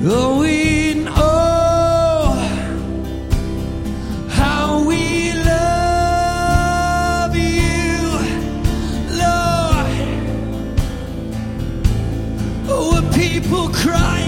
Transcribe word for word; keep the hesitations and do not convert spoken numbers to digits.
Oh, we know how we love you, Lord. Oh, people cry.